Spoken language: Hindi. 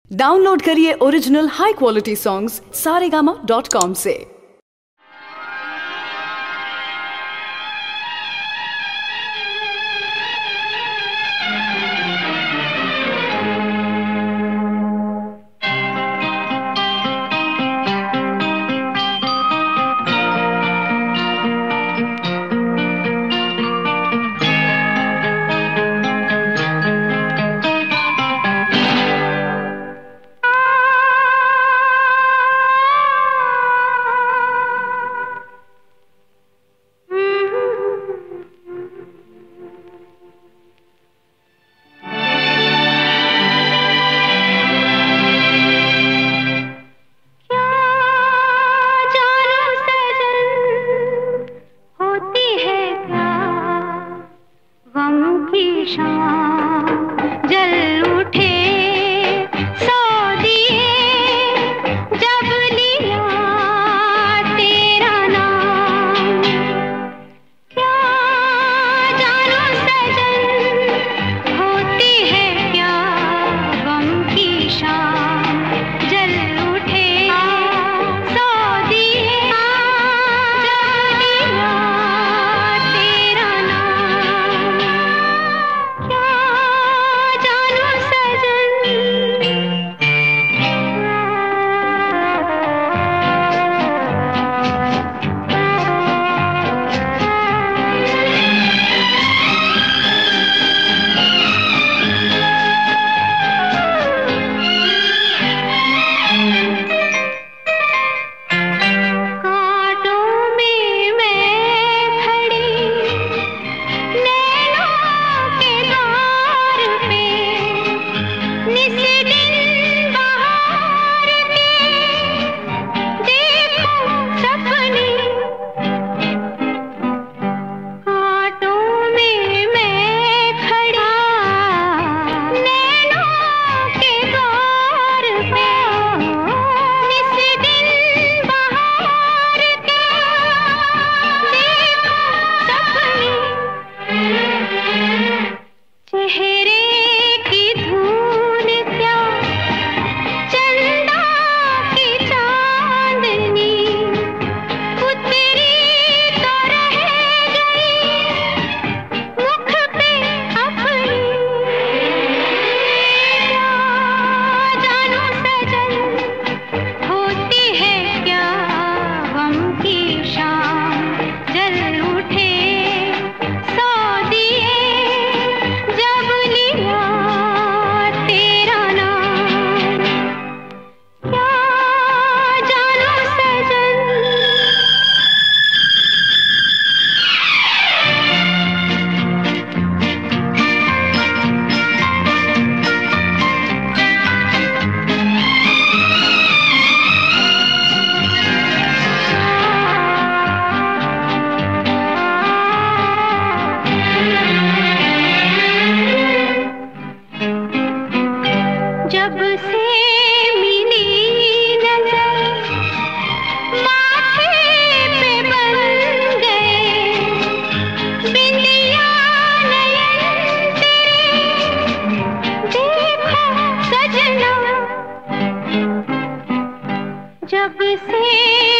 डाउनलोड करिए original high quality songs saregama.com से। जल उठे सौ दिए जब लिया तेरा नाम। क्या जानो सजन होती है क्या गम की शाम। जल उठे सौ दिए जब लिया तेरा नाम। क्या जानो सजन। कांटों में मैं खड़ी नैनों के द्वार पे निस दिन बहार के देखो सपने। कांटों में मैं खड़ी नैनों के द्वार पे निस दिन बहार के देखो सपने। चेहरे की धूल क्या चंदा की चांदनी उतरी तो रह गई मुख पे अपनी। क्या जानो सजन होती है क्या गम की शाम। जल उठे सौ दिए जब लिया तेरा नाम। क्या जानो सजन। जब से मिली नजर माथे पे बन गए बिंदिया नयन तेरे देखो सजना। जब से